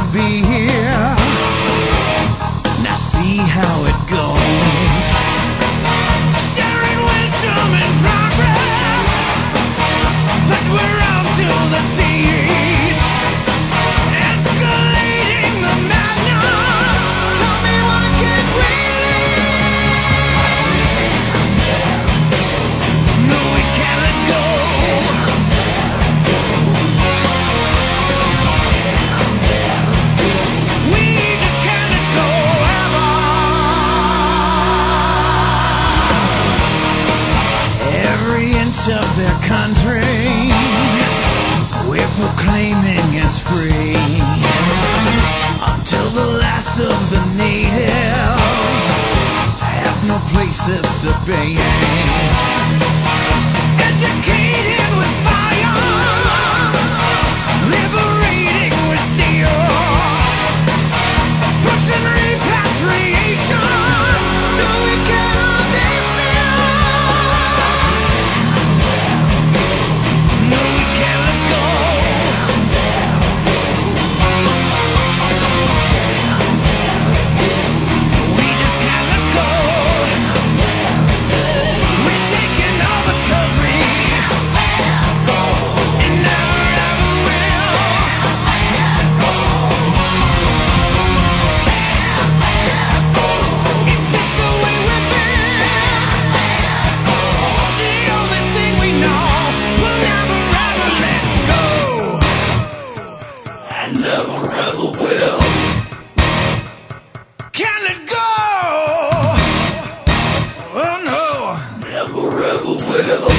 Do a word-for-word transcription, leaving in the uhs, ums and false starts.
be here. Now see how it goes. Sharing wisdom and progress, but we're out till the teeth. Escalating the madness. Tell me, why can't we live? No, we can't let go. We just can't let go ever. Every inch of their country we're proclaiming is free, until the last of the natives have no places to be. Educated with fire, liberating with steel, pushing repatriation. Do we get all this feel? No, we can't let go. We just can't let go. We're taking over 'cause we and never ever will. It's just the way we've been. The only thing we know, we'll never ever let go. And never ever will. Can't let go. Oh no. Never ever will.